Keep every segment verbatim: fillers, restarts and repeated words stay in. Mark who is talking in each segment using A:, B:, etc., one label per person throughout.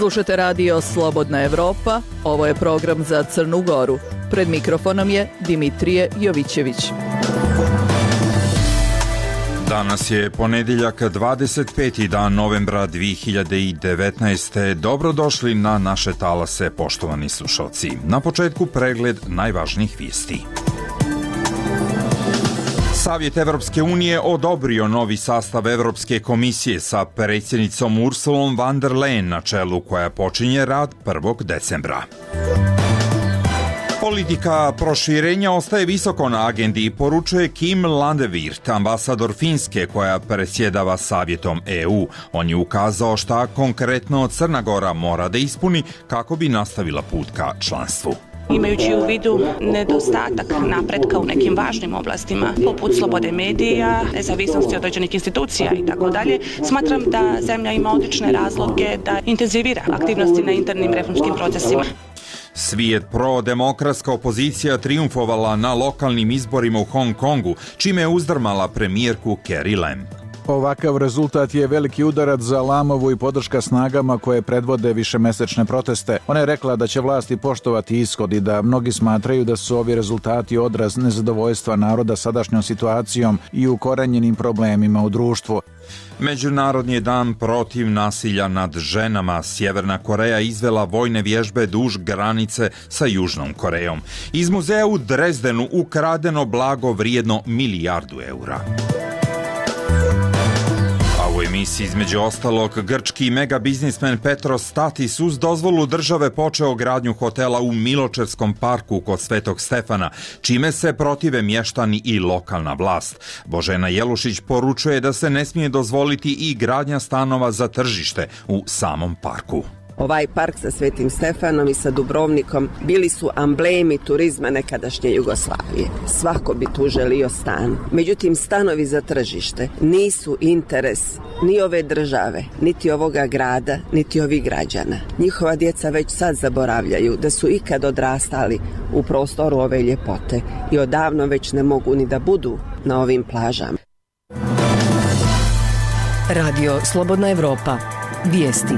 A: Slušate radio Slobodna Evropa, ovo je program za Crnu Goru. Pred mikrofonom je Dimitrije Jovićević.
B: Danas je ponedjeljak, dvadeset peti dan novembra dvije hiljade devetnaeste. Dobrodošli na naše talase, poštovani slušalci. Na početku pregled najvažnijih vijesti. Savjet Evropske unije odobrio novi sastav Evropske komisije sa predsjednicom Ursulom von der Leyen na čelu, koja počinje rad prvog decembra. Politika proširenja ostaje visoko na agendi, poručuje Kim Landevirt, ambasador Finske koja predsjedava Savjetom E U. On je ukazao šta konkretno Crna Gora mora da ispuni kako bi nastavila put ka članstvu.
C: Imajući u vidu nedostatak napretka u nekim važnim oblastima, poput slobode medija, nezavisnosti određenih institucija i tako dalje, smatram da zemlja ima odlične razloge da intenzivira aktivnosti na internim reformskim procesima.
B: Svijet pro-demokratska opozicija triumfovala na lokalnim izborima u Hong Kongu, čime je uzdrmala premijerku Carrie Lam.
D: Ovakav rezultat je veliki udarac za Lamovu i podrška snagama koje predvode višemesečne proteste. Ona je rekla da će vlasti poštovati ishod i da mnogi smatraju da su ovi rezultati odraz nezadovoljstva naroda sadašnjom situacijom i ukorenjenim problemima u društvu.
B: Međunarodni dan protiv nasilja nad ženama. Sjeverna Koreja izvela vojne vježbe duž granice sa Južnom Korejom. Iz muzeja u Drezdenu ukradeno blago vrijedno milijardu eura. U emisiji između ostalog, grčki megabiznismen Petros Statis uz dozvolu države počeo gradnju hotela u Miločevskom parku kod Svetog Stefana, čime se protive mještani i lokalna vlast. Božena Jelušić poručuje da se ne smije dozvoliti i gradnja stanova za tržište u samom parku.
E: Ovaj park sa Svetim Stefanom i sa Dubrovnikom bili su amblemi turizma nekadašnje Jugoslavije. Svako bi tu želio stan. Međutim, stanovi za tržište nisu interes ni ove države, niti ovoga grada, niti ovih građana. Njihova djeca već sad zaboravljaju da su ikad odrastali u prostoru ove ljepote i odavno već ne mogu ni da budu na ovim plažama.
F: Radio Slobodna Evropa. Vijesti.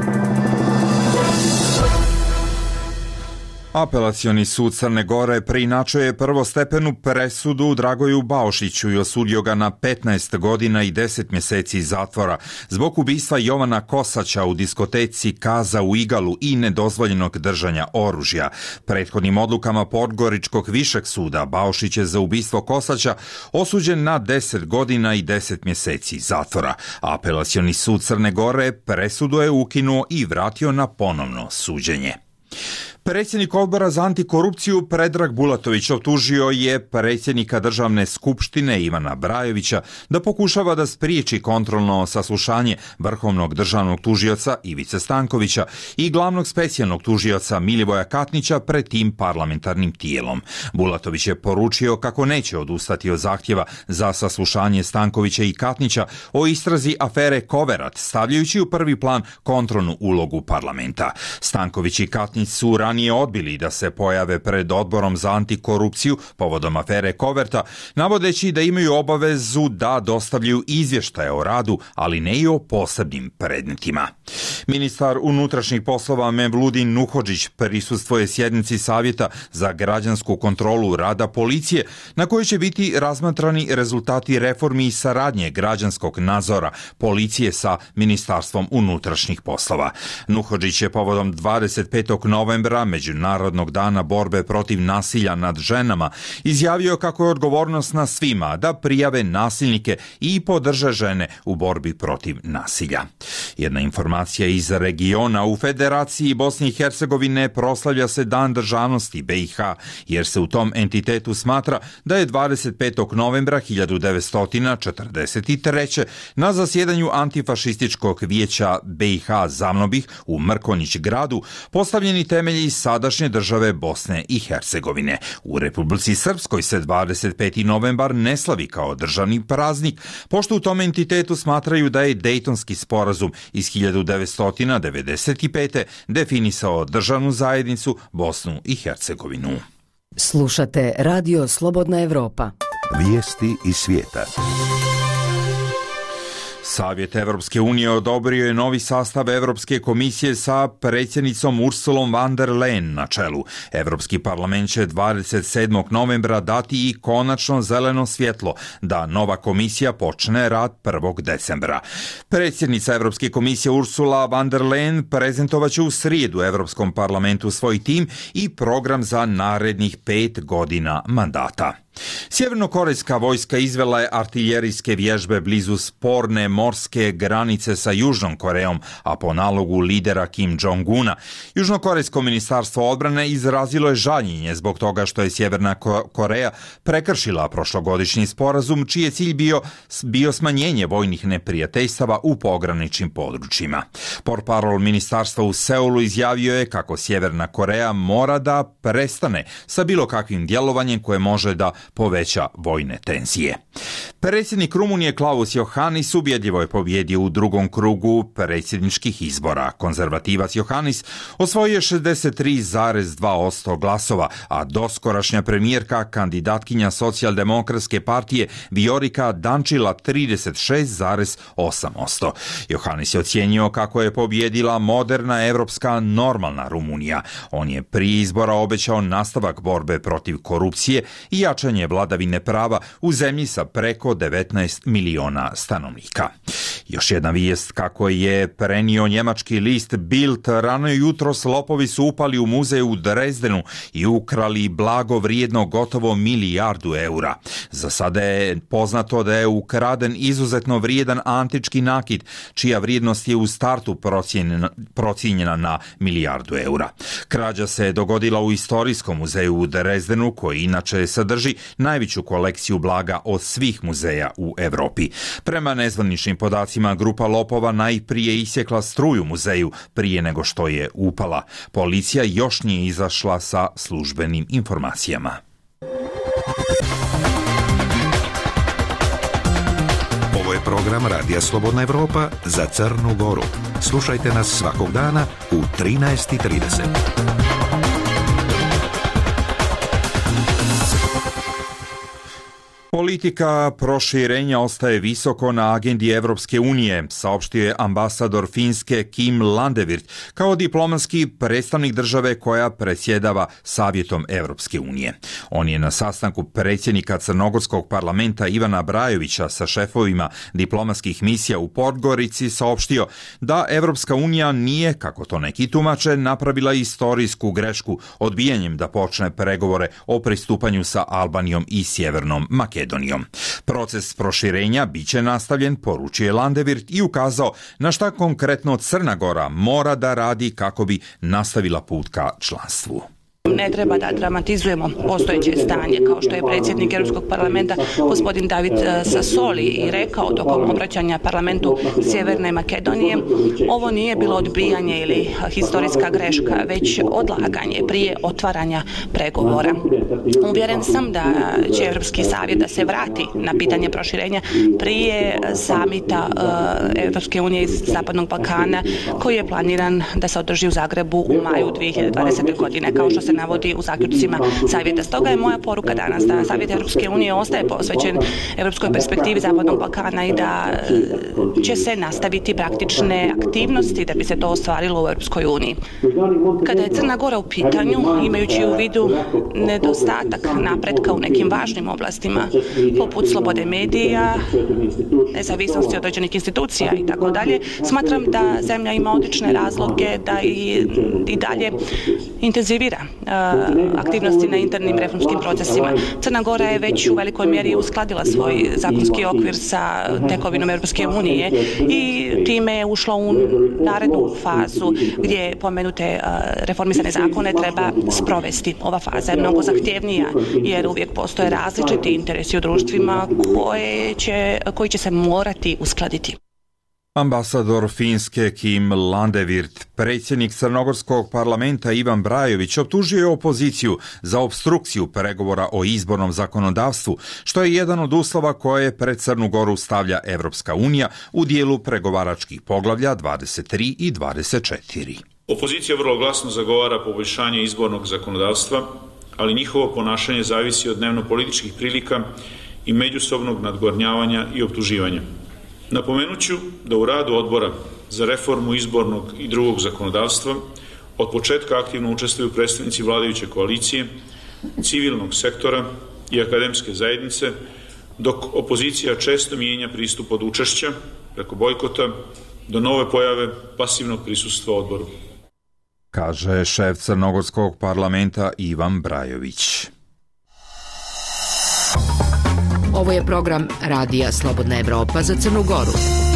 B: Apelacioni sud Crne Gore preinačio je prvostepenu presudu Dragoju Baušiću i osudio ga na petnaest godina i deset mjeseci zatvora zbog ubistva Jovana Kosaća u diskoteci Kaza u Igalu i nedozvoljenog držanja oružja. Prethodnim odlukama Podgoričkog višeg suda Baušić je za ubistvo Kosaća osuđen na deset godina i deset mjeseci zatvora. Apelacioni sud Crne Gore presudu je ukinuo i vratio na ponovno suđenje. Predsjednik odbora za antikorupciju Predrag Bulatović optužio je predsjednika državne skupštine Ivana Brajovića da pokušava da spriječi kontrolno saslušanje vrhovnog državnog tužioca Ivice Stankovića i glavnog specijalnog tužioca Milivoja Katnića pred tim parlamentarnim tijelom. Bulatović je poručio kako neće odustati od zahtjeva za saslušanje Stankovića i Katnića o istrazi afere Koverat, stavljajući u prvi plan kontrolnu ulogu parlamenta. Stanković i Katnić su ranije odbili da se pojave pred odborom za antikorupciju povodom afere Koverta, navodeći da imaju obavezu da dostavljaju izvještaje o radu, ali ne i o posebnim predmetima. Ministar unutrašnjih poslova Mevludin Nuhodžić prisustvuje sjednici Savjeta za građansku kontrolu rada policije, na kojoj će biti razmatrani rezultati reformi i saradnje građanskog nadzora policije sa Ministarstvom unutrašnjih poslova. Nuhodžić je povodom dvadeset petog novembra, Međunarodnog dana borbe protiv nasilja nad ženama, izjavio kako je odgovornost na svima da prijave nasilnike i podrže žene u borbi protiv nasilja. Jedna informacija iz regiona: u Federaciji Bosne i Hercegovine proslavlja se Dan državnosti B i H, jer se u tom entitetu smatra da je dvadeset petog novembra hiljadu devetsto četrdeset treće. na zasjedanju Antifašističkog vijeća B i H Zamnobih u Mrkonjić gradu postavljeni temelji sadašnje države Bosne i Hercegovine. U Republici Srpskoj se dvadeset peti novembar ne slavi kao državni praznik, pošto u tom entitetu smatraju da je Dejtonski sporazum iz hiljadu devetsto devedeset pete. definisao državnu zajednicu Bosnu i Hercegovinu.
F: Slušate Radio Slobodna Evropa.
G: Vijesti iz svijeta.
B: Savjet Evropske unije odobrio je novi sastav Evropske komisije sa predsjednicom Ursulom von der Leyen na čelu. Evropski parlament će dvadeset sedmog novembra dati i konačno zeleno svjetlo da nova komisija počne rad prvog decembra. Predsjednica Evropske komisije Ursula von der Leyen prezentovaće u srijedu Evropskom parlamentu svoj tim i program za narednih pet godina mandata. Sjevernokorejska vojska izvela je artiljerijske vježbe blizu sporne morske granice sa Južnom Korejom, a po nalogu lidera Kim Jong-una. Južnokorejsko ministarstvo odbrane izrazilo je žaljenje zbog toga što je Sjeverna Koreja prekršila prošlogodišnji sporazum, čiji je cilj bio, bio smanjenje vojnih neprijateljstava u pograničnim područjima. Portparol ministarstva u Seulu izjavio je kako Sjeverna Koreja mora da prestane sa bilo kakvim djelovanjem koje može da poveća vojne tenzije. Predsjednik Rumunije Klaus Iohannis ubjedljivo je pobjedio u drugom krugu predsjedničkih izbora. Konzervativac Iohannis osvojio je šezdeset tri zarez dva posto glasova, a doskorašnja premijerka, kandidatkinja socijaldemokratske partije Viorica Dančila trideset šest zarez osam posto. Iohannis je ocijenio kako je pobjedila moderna evropska normalna Rumunija. On je prije izbora obećao nastavak borbe protiv korupcije i jačanje vladavine prava u zemlji sa preko devetnaest miliona stanovnika. Još jedna vijest kako je prenio njemački list Bild, rano jutros lopovi su upali u muzej u Drezdenu i ukrali blago vrijedno gotovo milijardu eura. Za sada je poznato da je ukraden izuzetno vrijedan antički nakit, čija vrijednost je u startu procijenjena, procijenjena na milijardu eura. Krađa se dogodila u istorijskom muzeju u Drezdenu, koji inače sadrži najveću kolekciju blaga od svih muzeja u Europi. Prema nezvaničnim podacima, grupa lopova najprije isjekla struju muzeju prije nego što je upala. Policija još nije izašla sa službenim informacijama.
G: Ovo je program Radija Slobodna Evropa za Crnu Goru. Slušajte nas svakog dana u trinaest i trideset.
B: Politika proširenja ostaje visoko na agendi Evropske unije, saopštio je ambasador Finske Kim Landevirt kao diplomatski predstavnik države koja predsjedava Savjetom Evropske unije. On je na sastanku predsjednika Crnogorskog parlamenta Ivana Brajovića sa šefovima diplomatskih misija u Podgorici saopštio da Evropska unija nije, kako to neki tumače, napravila istorijsku grešku odbijanjem da počne pregovore o pristupanju sa Albanijom i Sjevernom Makedonijom. Proces proširenja biće nastavljen, poručio je Landevirt i ukazao na šta konkretno Crna Gora mora da radi kako bi nastavila put ka članstvu.
C: Ne treba da dramatizujemo postojeće stanje, kao što je predsjednik Europskog parlamenta gospodin David Sassoli i rekao tokom obraćanja parlamentu Sjeverne Makedonije. Ovo nije bilo odbijanje ili historijska greška, već odlaganje prije otvaranja pregovora. Uvjeren sam da će Europski savjet da se vrati na pitanje proširenja prije samita Europske unije iz Zapadnog Balkana, koji je planiran da se održi u Zagrebu u maju dvije hiljade dvadesete. godine, kao što se navodi u zaključcima savjeta. Stoga je moja poruka danas da Savjet Europske unije ostaje posvećen europskoj perspektivi Zapadnog Balkana i da će se nastaviti praktične aktivnosti da bi se to ostvarilo u Europskoj uniji. Kada je Crna Gora u pitanju, imajući u vidu nedostatak napretka u nekim važnim oblastima, poput slobode medija, nezavisnosti određenih institucija i tako dalje, smatram da zemlja ima odlične razloge da i, i dalje intenzivira aktivnosti na internim reformskim procesima. Crna Gora je već u velikoj mjeri uskladila svoj zakonski okvir sa tekovinom Europske unije i time je ušla u narednu fazu gdje pomenute reformisane zakone treba sprovesti. Ova faza je mnogo zahtjevnija jer uvijek postoje različiti interesi u društvima koje će, koji će se morati uskladiti.
B: Ambasador Finske Kim Landevirt, predsjednik Crnogorskog parlamenta Ivan Brajović optužio je opoziciju za opstrukciju pregovora o izbornom zakonodavstvu, što je jedan od uslova koje pred Crnu Goru stavlja Evropska unija u dijelu pregovaračkih poglavlja dvadeset tri i dvadeset četiri.
H: Opozicija vrlo glasno zagovara poboljšanje izbornog zakonodavstva, ali njihovo ponašanje zavisi od dnevno političkih prilika i međusobnog nadgornjavanja i optuživanja. Napomenuću da u radu odbora za reformu izbornog i drugog zakonodavstva od početka aktivno učestvuju predstavnici vladajuće koalicije, civilnog sektora i akademske zajednice, dok opozicija često mijenja pristup od učešća preko bojkota do nove pojave pasivnog prisustva odboru.
B: Kaže šef Crnogorskog parlamenta Ivan Brajović.
F: Ovo je program Radija Slobodna Evropa za Crnu Goru.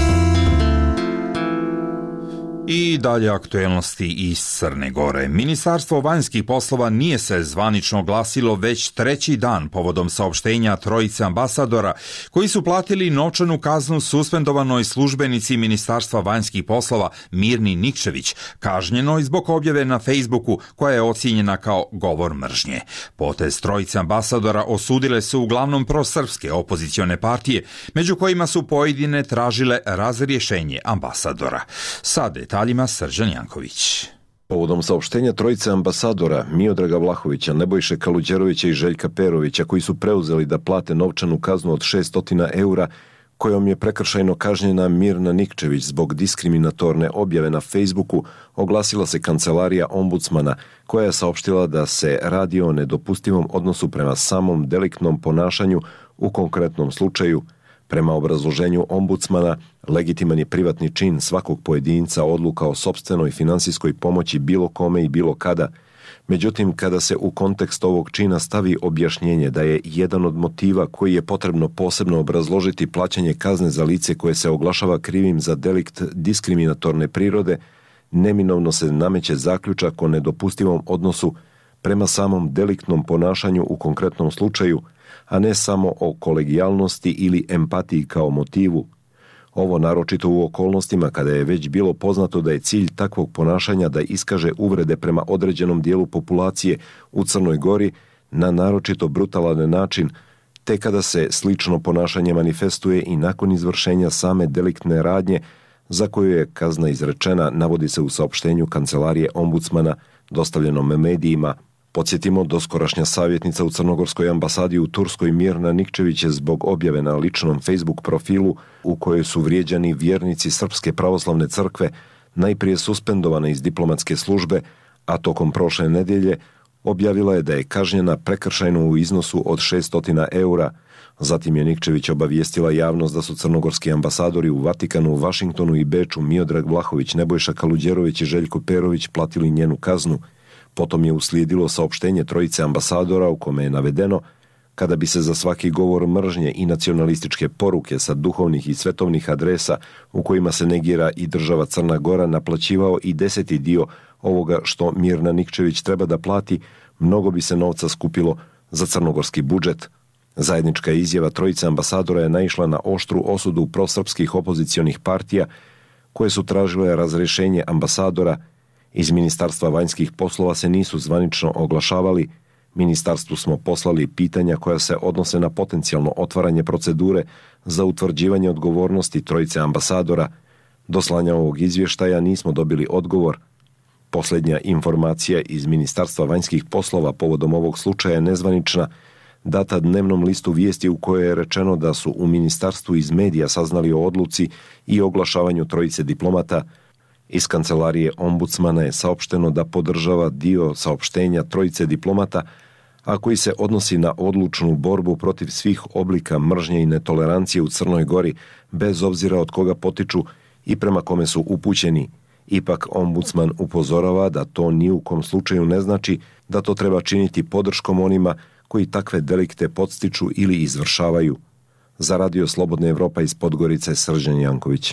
B: I dalje aktuelnosti iz Crne Gore. Ministarstvo vanjskih poslova nije se zvanično oglasilo već treći dan povodom saopštenja trojice ambasadora koji su platili novčanu kaznu suspendovanoj službenici Ministarstva vanjskih poslova Mirni Nikčević, kažnjenoj zbog objave na Facebooku koja je ocijenjena kao govor mržnje. Potez trojice ambasadora osudile su uglavnom prosrpske opozicione partije, među kojima su pojedine tražile razrješenje ambasadora. Sad detaljima Srđan Janković.
I: Povodom saopštenja trojice ambasadora Miodraga Vlahovića, Nebojše Kaluđerovića i Željka Perovića, koji su preuzeli da plate novčanu kaznu od šessto eura, kojom je prekršajno kažnjena Mirna Nikčević zbog diskriminatorne objave na Facebooku, oglasila se kancelarija ombudsmana, koja je saopštila da se radi o nedopustivom odnosu prema samom deliktnom ponašanju u konkretnom slučaju. Prema obrazloženju ombudsmana, legitiman je privatni čin svakog pojedinca odluka o sopstvenoj finansijskoj pomoći bilo kome i bilo kada. Međutim, kada se u kontekst ovog čina stavi objašnjenje da je jedan od motiva koji je potrebno posebno obrazložiti plaćanje kazne za lice koje se oglašava krivim za delikt diskriminatorne prirode, neminovno se nameće zaključak o nedopustivom odnosu prema samom deliktnom ponašanju u konkretnom slučaju, a ne samo o kolegijalnosti ili empatiji kao motivu. Ovo naročito u okolnostima kada je već bilo poznato da je cilj takvog ponašanja da iskaže uvrede prema određenom dijelu populacije u Crnoj Gori na naročito brutalan način, te kada se slično ponašanje manifestuje i nakon izvršenja same deliktne radnje za koju je kazna izrečena, navodi se u saopštenju kancelarije ombudsmana dostavljenom medijima. Podsjetimo, doskorašnja savjetnica u Crnogorskoj ambasadi u Turskoj Mirna Nikčević je zbog objave na ličnom Facebook profilu u kojoj su vrijeđani vjernici Srpske pravoslavne crkve najprije suspendovana iz diplomatske službe, a tokom prošle nedjelje objavila je da je kažnjena prekršajno u iznosu od šessto eura. Zatim je Nikčević obavijestila javnost da su crnogorski ambasadori u Vatikanu, Vašingtonu i Beču Miodrag Vlahović, Nebojša Kaluđerović i Željko Perović platili njenu kaznu. Potom je uslijedilo saopštenje trojice ambasadora u kome je navedeno kada bi se za svaki govor mržnje i nacionalističke poruke sa duhovnih i svetovnih adresa u kojima se negira i država Crna Gora naplaćivao i deseti dio ovoga što Mirna Nikčević treba da plati, mnogo bi se novca skupilo za crnogorski budžet. Zajednička izjava trojice ambasadora je naišla na oštru osudu prosrpskih opozicionih partija koje su tražile razrješenje ambasadora. Iz Ministarstva vanjskih poslova se nisu zvanično oglašavali. Ministarstvu smo poslali pitanja koja se odnose na potencijalno otvaranje procedure za utvrđivanje odgovornosti trojice ambasadora. Do slanja ovog izvještaja nismo dobili odgovor. Posljednja informacija iz Ministarstva vanjskih poslova povodom ovog slučaja je nezvanična, data dnevnom listu vijesti u kojoj je rečeno da su u ministarstvu iz medija saznali o odluci i oglašavanju trojice diplomata. Iz kancelarije ombudsmana je saopšteno da podržava dio saopštenja trojice diplomata, a koji se odnosi na odlučnu borbu protiv svih oblika mržnje i netolerancije u Crnoj Gori, bez obzira od koga potiču i prema kome su upućeni. Ipak ombudsman upozorava da to ni u kom slučaju ne znači da to treba činiti podrškom onima koji takve delikte podstiču ili izvršavaju. Za Radio Slobodna Evropa iz Podgorice, Srđan Janković.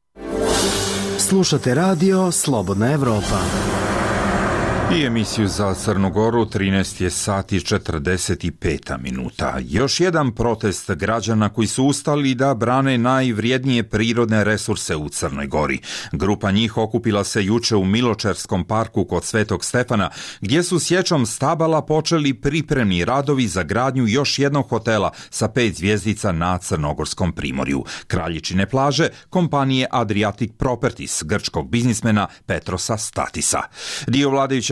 J: Slušate Radio Slobodna Evropa.
B: I emisiju za Crnu Goru, trinaest je sati i četrdeset pet minuta. Još jedan protest građana koji su ustali da brane najvrijednije prirodne resurse u Crnoj Gori. Grupa njih okupila se juče u Miločerskom parku kod Svetog Stefana, gdje su sječom stabala počeli pripremni radovi za gradnju još jednog hotela sa pet zvjezdica na Crnogorskom primorju. Kraljičine plaže kompanije Adriatic Properties, grčkog biznismena Petrosa Statisa. Dio vladajuće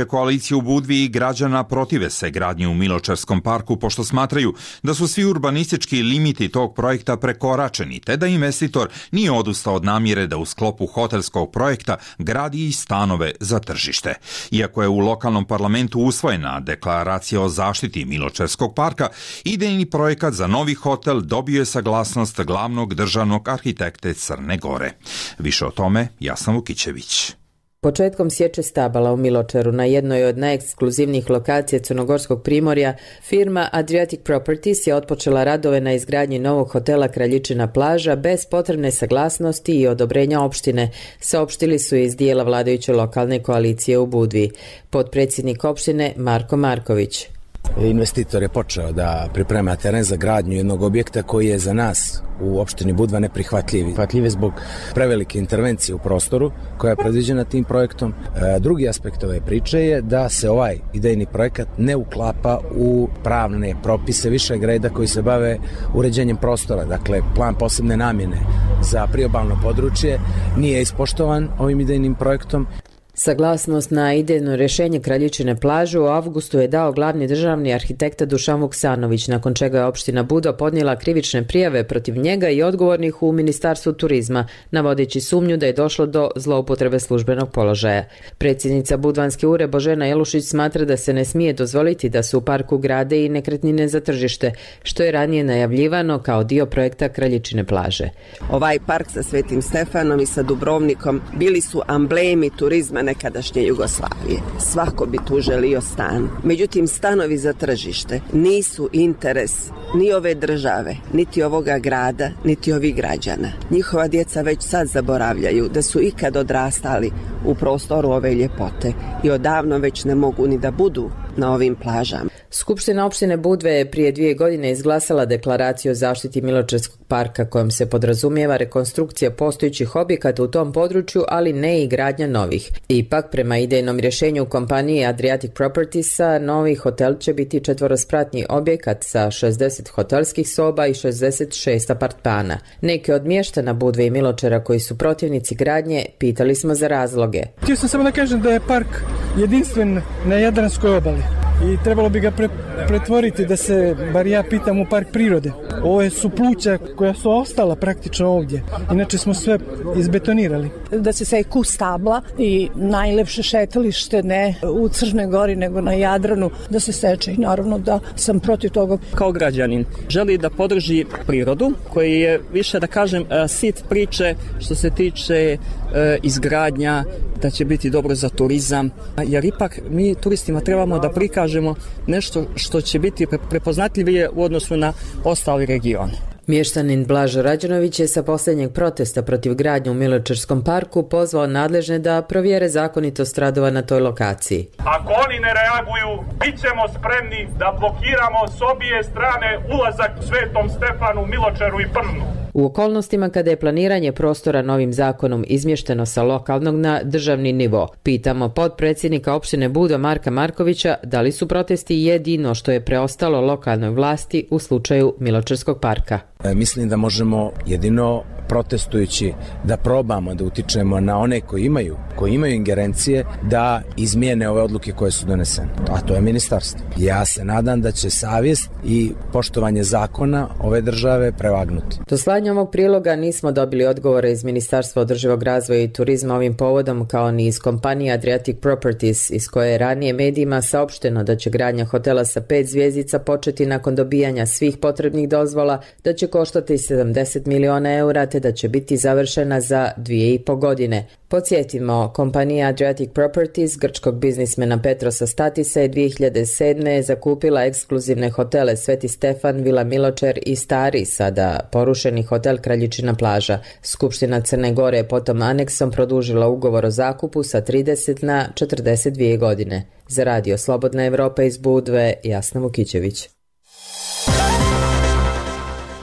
B: koalicije u Budvi i građana protive se gradnji u Miločarskom parku pošto smatraju da su svi urbanistički limiti tog projekta prekoračeni, te da investitor nije odustao od namjere da u sklopu hotelskog projekta gradi i stanove za tržište. Iako je u lokalnom parlamentu usvojena deklaracija o zaštiti Miločarskog parka, idejni projekat za novi hotel dobio je saglasnost glavnog državnog arhitekte Crne Gore. Više o tome Jasna Vukićević.
K: Početkom sječe stabala u Miločaru na jednoj od najekskluzivnijih lokacija Crnogorskog primorja, firma Adriatic Properties je otpočela radove na izgradnji novog hotela Kraljičina plaža bez potrebne saglasnosti i odobrenja opštine, saopštili su iz dijela vladajuće lokalne koalicije u Budvi. Potpredsjednik opštine Marko Marković.
L: Investitor je počeo da priprema teren za gradnju jednog objekta koji je za nas u opštini Budva neprihvatljiv. Prihvatljiv je zbog prevelike intervencije u prostoru koja je predviđena tim projektom. E, drugi aspekt ove priče je da se ovaj idejni projekat ne uklapa u pravne propise višeg reda koji se bave uređenjem prostora. Dakle, plan posebne namjene za priobalno područje nije ispoštovan ovim idejnim projektom.
K: Saglasnost na idejno rješenje Kraljičine plaže u avgustu je dao glavni državni arhitekta Dušan Vuksanović, nakon čega je opština Budva podnijela krivične prijave protiv njega i odgovornih u Ministarstvu turizma, navodeći sumnju da je došlo do zloupotrebe službenog položaja. Predsjednica Budvanske ure Božena Jelušić smatra da se ne smije dozvoliti da se u parku grade i nekretnine za tržište, što je ranije najavljivano kao dio projekta Kraljičine plaže.
E: Ovaj park sa Svetim Stefanom i sa Dubrovnikom bili su amblemi turizma nekadašnje Jugoslavije. Svako bi tu želio stan. Međutim, stanovi za tržište nisu interes ni ove države, niti ovoga grada, niti ovih građana. Njihova djeca već sad zaboravljaju da su ikad odrastali u prostoru ove ljepote i odavno već ne mogu ni da budu na ovim plažama.
K: Skupština opštine Budve je prije dvije godine izglasala deklaraciju o zaštiti Miločarskog parka kojom se podrazumijeva rekonstrukcija postojećih objekata u tom području, ali ne i gradnja novih. Ipak, prema idejnom rješenju kompanije Adriatic Propertiesa, novi hotel će biti četvorospratni objekat sa šezdeset hotelskih soba i šezdeset šest apartmana. Neke od mještana Budve i Miločara koji su protivnici gradnje pitali smo za razloge.
M: Htio sam samo da kažem da je park jedinstven na Jadranskoj obali i trebalo bi ga pre, pretvoriti da se, bar ja pitam, u park prirode. Ovo su pluća koja su ostala praktično ovdje, inače smo sve izbetonirali.
N: Da se seku stabla i najlepše šetalište ne u Crnoj Gori nego na Jadranu da se seče i naravno da sam protiv toga.
O: Kao građanin želi da podrži prirodu koji je više da kažem sit priče što se tiče izgradnja, da će biti dobro za turizam, jer ipak mi turistima trebamo da prikažemo nešto što će biti prepoznatljivije u odnosu na ostali regione.
K: Mještanin Blažo Rađanović je sa posljednjeg protesta protiv gradnje u Miločarskom parku pozvao nadležne da provjere zakonitost radova na toj lokaciji.
P: Ako oni ne reaguju, bit ćemo spremni da blokiramo s obje strane ulazak Svetom Stefanu, Miločaru i Pržnu.
K: U okolnostima kada je planiranje prostora novim zakonom izmješteno sa lokalnog na državni nivo, pitamo potpredsjednika opštine Budva Marka Markovića da li su protesti jedino što je preostalo lokalnoj vlasti u slučaju Miločarskog parka.
L: E, mislim da možemo jedino protestujući da probamo da utičemo na one koji imaju, koji imaju ingerencije da izmijene ove odluke koje su donesene. A to je ministarstvo. Ja se nadam da će savjest i poštovanje zakona ove države prevagnuti.
K: Do slanja ovog priloga nismo dobili odgovore iz Ministarstva održivog razvoja i turizma ovim povodom, kao ni iz kompanije Adriatic Properties, iz koje je ranije medijima saopšteno da će gradnja hotela sa pet zvjezdica početi nakon dobijanja svih potrebnih dozvola, da će koštati sedamdeset miliona eura, te da će biti završena za dvije i po godine. Podsjetimo, kompanija Adriatic Properties grčkog biznismena Petrosa Statisa je dvije hiljade sedme. zakupila ekskluzivne hotele Sveti Stefan, Vila Miločar i Stari, sada porušeni hotel Kraljičina plaža. Skupština Crne Gore je potom aneksom produžila ugovor o zakupu sa trideset na četrdeset dvije godine. Za Radio Slobodna Evropa iz Budve, Jasna Vukićević.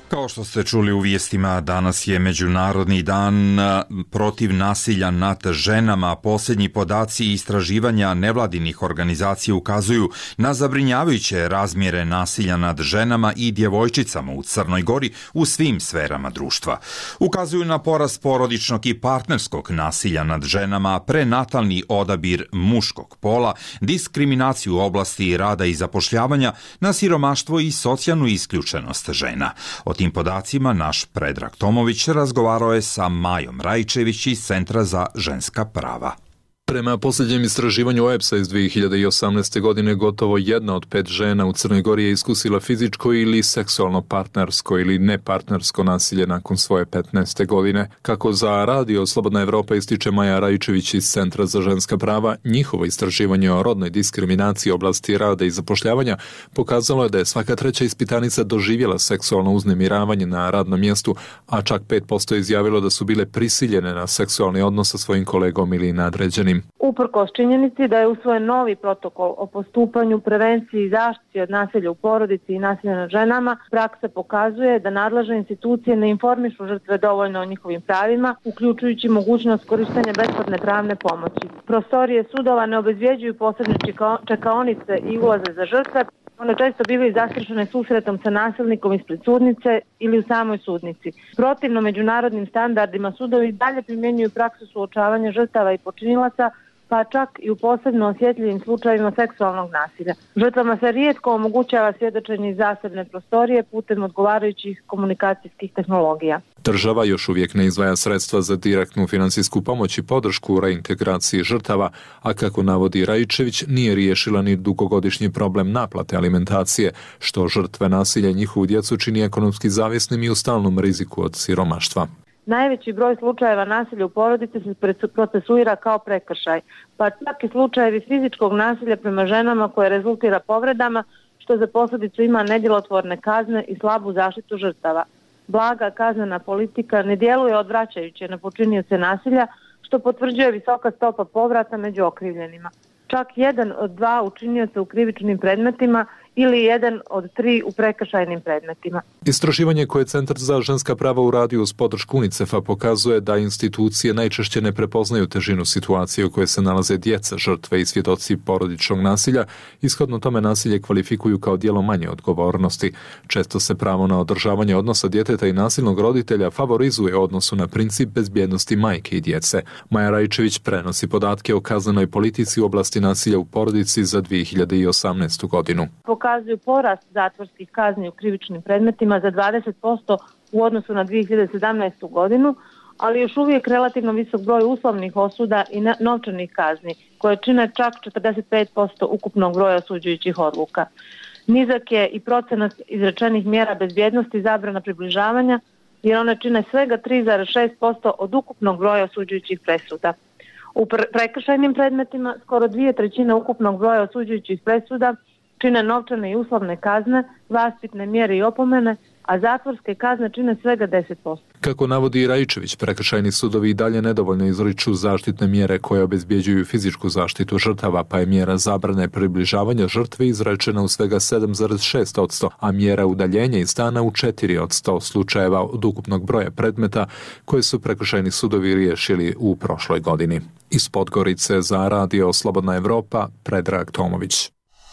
B: Kao što ste čuli u vijestima, danas je Međunarodni dan protiv nasilja nad ženama. Posljednji podaci i istraživanja nevladinih organizacija ukazuju na zabrinjavajuće razmjere nasilja nad ženama i djevojčicama u Crnoj Gori u svim sferama društva. Ukazuju na porast porodičnog i partnerskog nasilja nad ženama, prenatalni odabir muškog pola, diskriminaciju u oblasti rada i zapošljavanja, na siromaštvo i socijalnu isključenost žena. O tim podacima naš Predrag Tomović razgovarao je sa Majom Rajčević iz Centra za ženska prava.
Q: Prema posljednjem istraživanju O E B S-a iz dvije hiljade osamnaeste. godine gotovo jedna od pet žena u Crnoj Gori je iskusila fizičko ili seksualno partnersko ili nepartnersko nasilje nakon svoje petnaeste. godine. Kako za radio Slobodna Evropa ističe Maja Rajčević iz Centra za ženska prava, njihovo istraživanje o rodnoj diskriminaciji oblasti rada i zapošljavanja pokazalo je da je svaka treća ispitanica doživjela seksualno uznemiravanje na radnom mjestu, a čak pet posto je izjavilo da su bile prisiljene na seksualni odnos sa svojim kolegom ili nadređenim.
R: Uprkos činjenici da je usvojen novi protokol o postupanju, prevenciji i zaštiti od nasilja u porodici i nasilja nad ženama, praksa pokazuje da nadležne institucije ne informišu žrtve dovoljno o njihovim pravima, uključujući mogućnost korištenja besplatne pravne pomoći. Prostorije sudova ne obezvjeđuju posebne čekaonice i ulaze za žrtve. One često bivaju zastrašene susretom sa nasilnikom ispred sudnice ili u samoj sudnici. Protivno međunarodnim standardima, sudovi dalje primjenjuju praksu suočavanja žrtava i počinilaca, pa čak i u posebno osjetljivim slučajevima seksualnog nasilja. Žrtvama se rijetko omogućava svjedočenje iz zasebne prostorije putem odgovarajućih komunikacijskih tehnologija.
Q: Država još uvijek ne izdvaja sredstva za direktnu financijsku pomoć i podršku u reintegraciji žrtava, a kako navodi Rajčević, nije riješila ni dugogodišnji problem naplate alimentacije, što žrtve nasilja i njihovu djecu čini ekonomski zavisnim i u stalnom riziku od siromaštva.
R: Najveći broj slučajeva nasilja u porodici se procesuira kao prekršaj, pa čak i slučajevi fizičkog nasilja prema ženama koje rezultira povredama, što za posljedicu ima nedjelotvorne kazne i slabu zaštitu žrtava. Blaga kaznena politika ne djeluje odvraćajuće na počinioce nasilja, što potvrđuje visoka stopa povrata među okrivljenima. Čak jedan od dva učinioca u krivičnim predmetima ili jedan od tri u prekršajnim predmetima.
Q: Istraživanje koje Centar za ženska prava uradio uz podršku UNICEF-a pokazuje da institucije najčešće ne prepoznaju težinu situacije u kojoj se nalaze djeca, žrtve i svjedoci porodičnog nasilja, ishodno tome nasilje kvalifikuju kao djelo manje odgovornosti. Često se pravo na održavanje odnosa djeteta i nasilnog roditelja favorizuje u odnosu na princip bezbjednosti majke i djece. Maja Rajčević prenosi podatke o kaznenoj politici u oblasti nasilja u porodici za dvije hiljade osamnaestu. godinu.
R: Pokazuju porast zatvorskih kazni u krivičnim predmetima za dvadeset posto u odnosu na dvije hiljade sedamnaestu. godinu, ali još uvijek relativno visok broj uslovnih osuda i novčanih kazni, koje čine čak četrdeset pet posto ukupnog broja osuđujućih odluka. Nizak je i procenat izrečenih mjera bezbjednosti i zabrana približavanja, jer one čine svega tri zarez šest posto od ukupnog broja osuđujućih presuda. U prekršajnim predmetima skoro dvije trećine ukupnog broja osuđujućih presuda čine novčane i uslovne kazne, vaspitne mjere i opomene, a zatvorske kazne čine svega deset posto.
Q: Kako navodi Rajčević, prekršajni sudovi i dalje nedovoljno izriču zaštitne mjere koje obezbjeđuju fizičku zaštitu žrtava, pa je mjera zabrane približavanja žrtve izrečena u svega sedam zarez šest posto, a mjera udaljenja iz stana u četiri od sto slučajeva od ukupnog broja predmeta koje su prekršajni sudovi riješili u prošloj godini. Iz Podgorice za radio Slobodna Evropa, Predrag Tomović.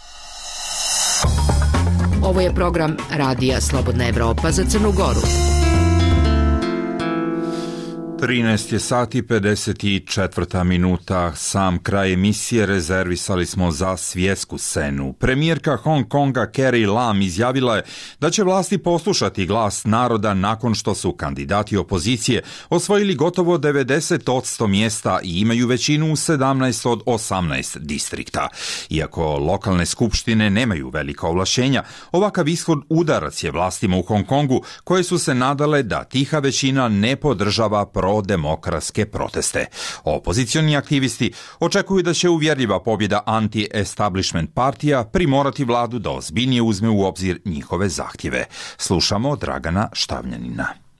F: Ovo je program Radija Slobodna Evropa za Crnu Goru.
B: trinaest je sati pedeset četvrta minuta. Sam kraj emisije rezervisali smo za svjetsku scenu. Premijerka Hong Konga Carrie Lam izjavila je da će vlasti poslušati glas naroda nakon što su kandidati opozicije osvojili gotovo devedeset posto mjesta i imaju većinu u sedamnaest od osamnaest distrikta. Iako lokalne skupštine nemaju velika ovlašćenja, ovakav ishod udarac je vlastima u Hong Kongu, koje su se nadale da tiha većina ne podržava pro-demokratske proteste. Opozicioni aktivisti očekuju da će uvjerljiva pobjeda anti-establishment partija primorati vladu da ozbiljnije uzme u obzir njihove zahtjeve. Slušamo Dragana Štavljanina.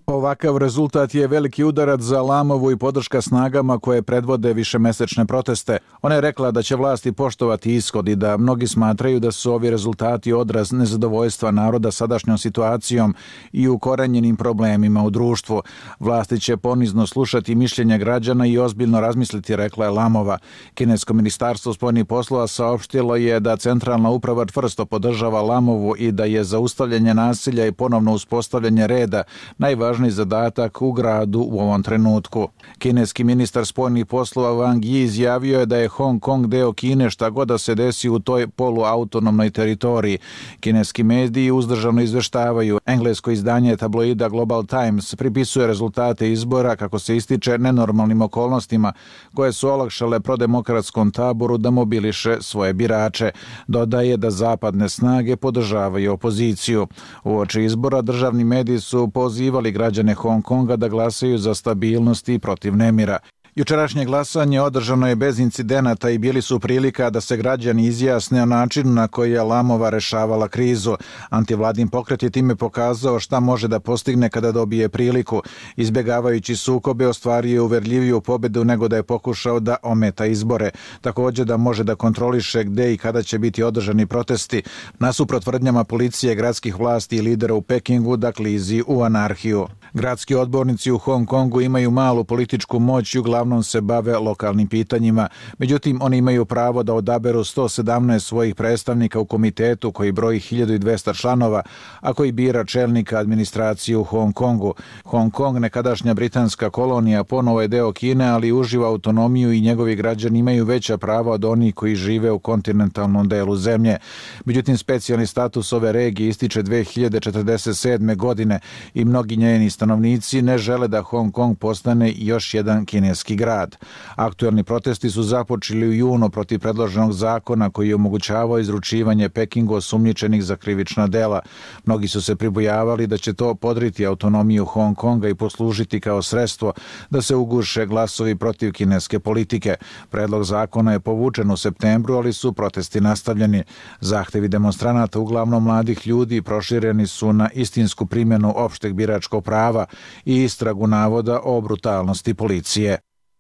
D: Ovakav rezultat je veliki udarac za Lamovu i podrška snagama koje predvode višemesečne proteste. Ona je rekla da će vlasti poštovati ishod i da mnogi smatraju da su ovi rezultati odraz nezadovoljstva naroda sadašnjom situacijom i ukorenjenim problemima u društvu. Vlasti će ponizno slušati mišljenja građana i ozbiljno razmisliti, rekla je Lamova. Kinesko ministarstvo spoljnih poslova saopštilo je da centralna uprava čvrsto podržava Lamovu i da je zaustavljanje nasilja i ponovno uspostavljanje reda najvažniji zadatak u gradu u ovom trenutku. Kineski ministar spoljnih poslova Wang Yi izjavio je da je Hong Kong deo Kine šta god da se desi u toj poluautonomnoj teritoriji. Kineski mediji uzdržano izveštavaju. Englesko izdanje tabloida Global Times pripisuje rezultate izbora, kako se ističe, nenormalnim okolnostima koje su olakšale prodemokratskom taboru da mobiliše svoje birače. Dodaje da zapadne snage podržavaju opoziciju. Uoči izbora državni mediji su pozivali građane Hong Konga da glasaju za stabilnost i protiv nemira. Jučerašnje glasanje održano je bez incidenata i bili su prilika da se građani izjasne o načinu na koji je Lamova rešavala krizu. Antivladin pokret je time pokazao šta može da postigne kada dobije priliku. Izbjegavajući sukobe, ostvario je uverljiviju pobedu nego da je pokušao da ometa izbore. Također da može da kontroliše gde i kada će biti održani protesti, nasuprot tvrdnjama policije, gradskih vlasti i lidera u Pekingu da klizi u anarhiju. Gradski odbornici u Hong Kongu imaju malu političku moć i uglavnom se bave lokalnim pitanjima. Međutim, oni imaju pravo da odaberu sto sedamnaest svojih predstavnika u komitetu koji broji hiljadu dvesta članova, a koji bira čelnika administracije u Hong Kongu. Hong Kong, nekadašnja britanska kolonija, ponovo je deo Kine, ali uživa autonomiju i njegovi građani imaju veća prava od onih koji žive u kontinentalnom delu zemlje. Međutim, specijalni status ove regije ističe dve hiljade četrdeset sedme. godine i mnogi njeni stanovnici ne žele da Hong Kong postane još jedan kineski grad. Aktuelni protesti su započeli u junu protiv predloženog zakona koji je omogućavao izručivanje Pekingu osumnjičenih za krivična dela. Mnogi su se pribojavali da će to podriti autonomiju Hong Konga i poslužiti kao sredstvo da se uguše glasovi protiv kineske politike. Predlog zakona je povučen u septembru, ali su protesti nastavljeni. Zahtevi demonstranata, uglavnom mladih ljudi, prošireni su na istinsku primjenu opšteg biračkog prava i istragu navoda o brutalnosti policije.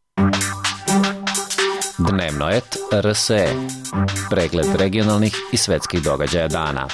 S: Dnevno et R S E. Pregled regionalnih i svetskih događaja dana.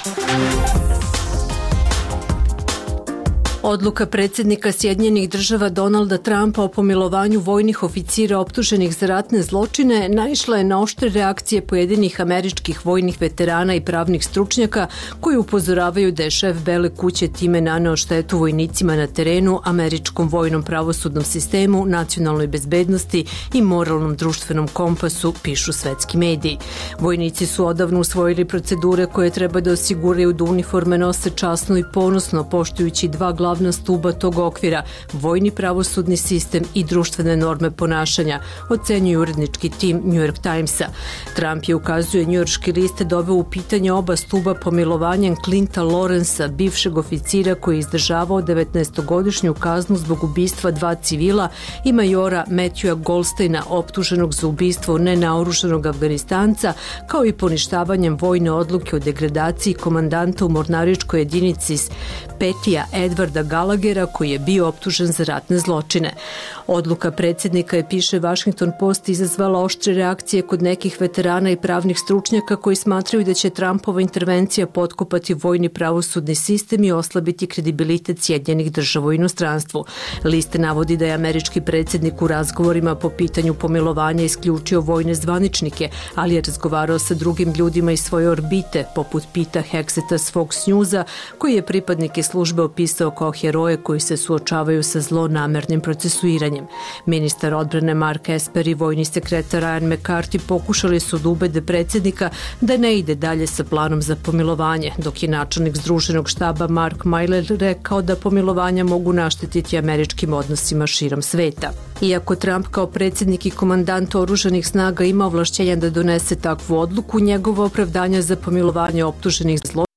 T: Odluka predsjednika Sjedinjenih država Donalda Trumpa o pomilovanju vojnih oficira optuženih za ratne zločine naišla je na oštre reakcije pojedinih američkih vojnih veterana i pravnih stručnjaka koji upozoravaju da je šef Bele kuće time naneo štetu vojnicima na terenu, američkom vojnom pravosudnom sistemu, nacionalnoj bezbednosti i moralnom društvenom kompasu, pišu svetski mediji. Vojnici su odavno usvojili procedure koje treba da osiguraju da uniforme nose časno i ponosno, poštujući dva glavna glavna stuba tog okvira, vojni pravosudni sistem i društvene norme ponašanja, ocenjuje urednički tim New York Timesa. Trump je, ukazuje njujorški list, doveo u pitanje oba stuba pomilovanjem Clinta Lawrencea, bivšeg oficira koji je izdržavao devetnaestogodišnju kaznu zbog ubistva dva civila, i majora Matthewa Goldsteina, optuženog za ubistvo nenaoružanog Afganistanca, kao i poništavanjem vojne odluke o degradaciji komandanta u mornaričkoj jedinici Petija Edwarda Gallaghera, koji je bio optužen za ratne zločine. Odluka predsjednika je, piše Washington Post, izazvala oštre reakcije kod nekih veterana i pravnih stručnjaka koji smatraju da će Trumpova intervencija potkopati vojni pravosudni sistem i oslabiti kredibilitet Sjedinjenih država u inostranstvu. List navodi da je američki predsjednik u razgovorima po pitanju pomilovanja isključio vojne zvaničnike, ali je razgovarao sa drugim ljudima iz svoje orbite, poput Pita Hexeta s Fox Newsa, koji je pripadnike službe opisao kao heroje koji se suočavaju sa zlonamernim procesuiranjem. Ministar odbrane Mark Esper i vojni sekretar Ryan McCarthy pokušali su da ubede predsjednika da ne ide dalje sa planom za pomilovanje, dok je načelnik Združenog štaba Mark Milley rekao da pomilovanja mogu naštetiti američkim odnosima širom sveta. Iako Trump kao predsjednik i komandant oružanih snaga ima ovlašćenja da donese takvu odluku, njegovo opravdanje za pomilovanje optuženih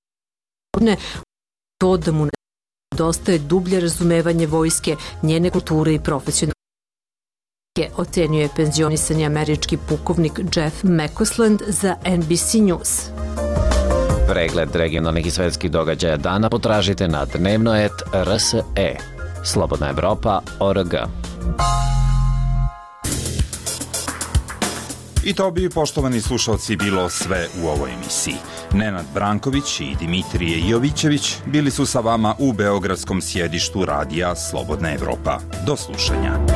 T: zločina to da mu nedostaje dublje razumevanje vojske, njene kulture i profesionalne, ocenjuje penzionisani američki pukovnik Jeff McCausland za N B C News.
S: Pregled regionalnih i svetskih događaja dana potražite na dnevno et R S E. slobodna evropa tačka org.
B: I to bi, poštovani slušalci, bilo sve u ovoj emisiji. Nenad Branković i Dimitrije Jovićević bili su sa vama u beogradskom sjedištu radija Slobodna Evropa. Do slušanja.